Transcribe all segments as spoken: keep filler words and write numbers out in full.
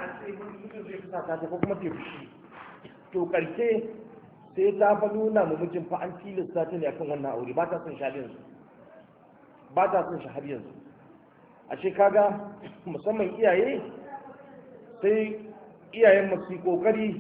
a ce mutum zai fusa ta ko kuma ta fushi to karshe sai ta fa nuna mu mijin fa an tilasta ta ne akan wannan aure ba ta son shi har yanzu ba ta son shi har yanzu ashe kaga musamman iyaye sai iyayen masu kokari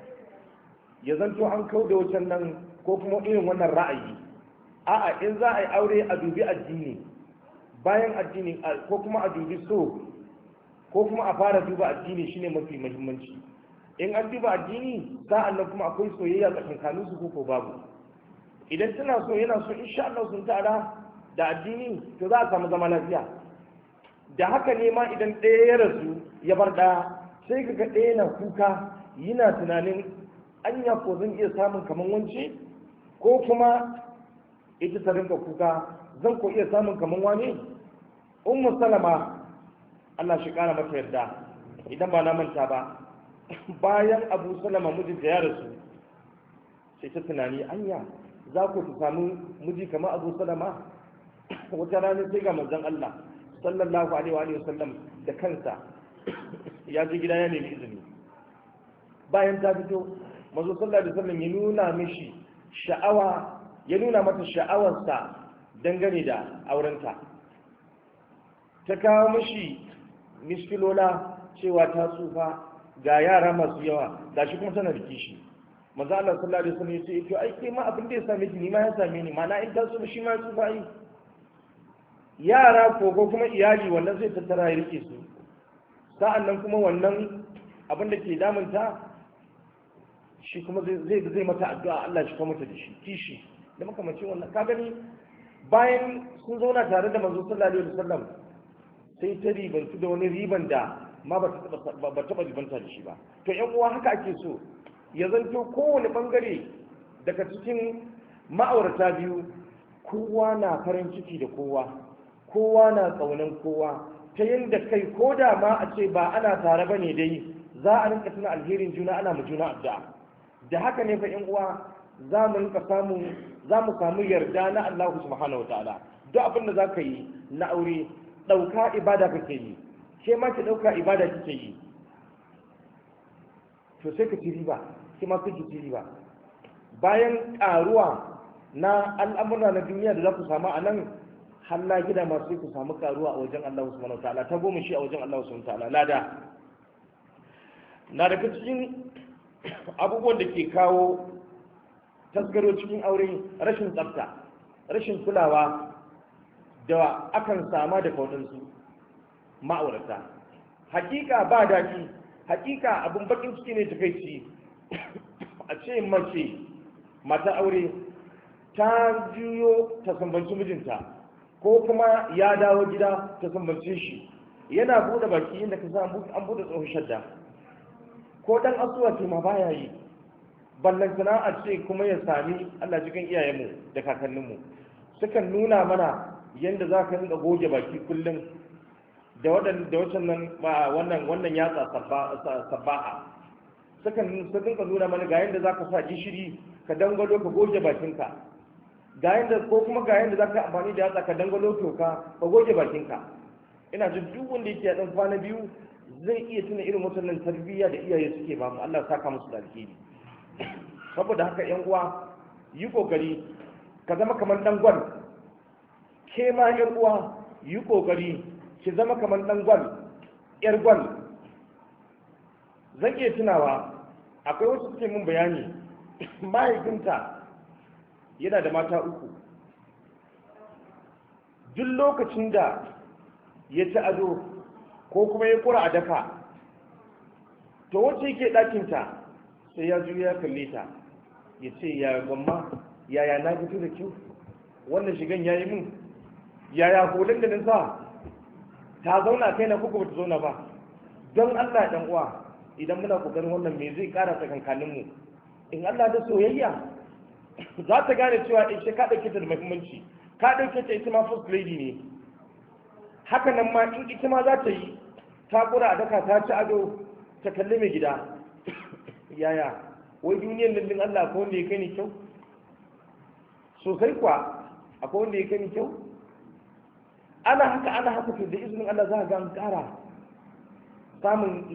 ya zanto an kau da wacan nan ko kuma irin wannan ra'ayi a'a in za a yi aure a dubi addini bayan addini ko kuma a dubi so ko kuma a fara duba addini shine mafi muhimmanci in an duba addini sa'an nan kuma akwai soyayya tsakankanin su ko babu idan tana so yana so insha Allah sun tara da addini to za a samu zama lafiya da haka ne ma idan ɗaya ya rasu ya bar ɗaya sai kaga ɗaya na kuka yana tunanin anya ko zan iya samun kaman wance ko kuma ita ta rinka kuka zan ko iya samun kaman wani ummu salama Allah shi kara mata yarda idan ba na manta ba bayan abu salama mijinta ya rasu sai ta tunani anya za ku ta samu miji kamar abu salama wata rana sai ga manzon Allah sallallahu alaihi wa sallam da kansa ya je gida ya nemi izini bayan ta fito manzo sallallahu alaihi wasallam ya nuna mishi sha'awa ya nuna mata sha'awarsa dangane da aurenta ta kawo mishi miskilola cewa ta tsufa ga yara masu yawa gashi kuma tana da kishi manzo Allah sallallahu alaihi wasallam ya ce to ai kai ma abin da ya same ki ni ma ya same ni mana in ta tsufa shi ma tsufa yi yara ko ko kuma iyali wannan zai tattara ya rike su sa'annan kuma wannan abin da ke damunta shi kuma zai zai mata addu'a Allah shi kuma mata da shi kishi da makamancin wannan ka gani bayan sun zauna tare da manzo sallallahu alaihi wasallam sai ta ribantu da wani riban da ma ba ta taba ribanta da shi ba to yan uwa haka ake so ya zanto kowane bangare daga cikin ma'aurata biyu kowa na farin ciki da kowa kowa na kaunan kowa ta yadda kai ko da ma a ce ba ana tare ba ne dai za a rinka tuna alherin juna ana mu juna addu'a da haka ne fa yan uwa za mu rinka samu za mu samu yarda na Allah subhanahu wataala duk abin da za ka yi na aure ɗauka ibada kake yi ke ma ki ɗauka ibada kike yi to sai ka ci riba ke ma kake ci riba bayan ƙaruwa na al'amura na duniya da za ku samu a nan halla gida masu sai ku samu ƙaruwa a wajen Allah subhanahu wataala ta goma shi a wajen Allah subhanahu wataala lada na daga cikin abubuwan da ke kawo tasgaro cikin aure rashin tsafta rashin kulawa da akan sama da waɗansu ma'aurata hakika ba daɗi hakika abin bakin ciki ne takaici a ce mace mata aure ta juyo ta sambanci mijinta ko kuma ya dawo gida ta sambance shi yana buɗe baki inda ka sa an buɗe tsohon shadda ko ɗan asuwa ce ma baya yi ballantana a ce kuma ya sami Allah cikin iyayenmu da kakanninmu sukan nuna mana yadda za ka rinka goge baki kullum da wannan wannan yatsa sabbaha sukan su rinka nuna mana ga yadda za ka sa gishiri ka dangalo ka goge bakinka ga yadda ko kuma ga yadda za ka amfani da yatsa ka dangalo toka ka goge bakinka ina jin duk wanda yake dan kwana biyu zai iya tuna irin wannan tarbiyya da iyaye suke ba mu Allah ya saka musu da alheri saboda haka yan uwa yi kokari ka zama kamar dan gwal ke ma yan uwa yi kokari ki zama kamar dan gwal yar gwal zan iya tunawa akwai wasu suke mun bayani mahaifinta yana da mata uku duk lokacin da ya ci ado ko kuma ya kura a daka to wacce yake ɗakinta sai ya juya ya kalle ta ya ce ya gwamma yaya na fito da kyau wannan shigan ya yi min yaya hulun da sa ta zauna kai na kuka bata zauna ba don Allah ɗan uwa idan muna kokarin wannan me zai ƙara tsakankanin mu in Allah da soyayya za ta gane cewa ita ka ɗauke ta da muhimmanci ka ɗauke ta ita ma first lady ne haka nan ma in ita ma za ta yi ta kura a daka ta ci ado ta kalli mai gida yaya wai duniyar nan din Allah akwai wanda ya kai ni kyau sosai kuwa akwai wanda ya kai ni kyau ana haka ana haka to da izinin Allah za ka ga an ƙara samun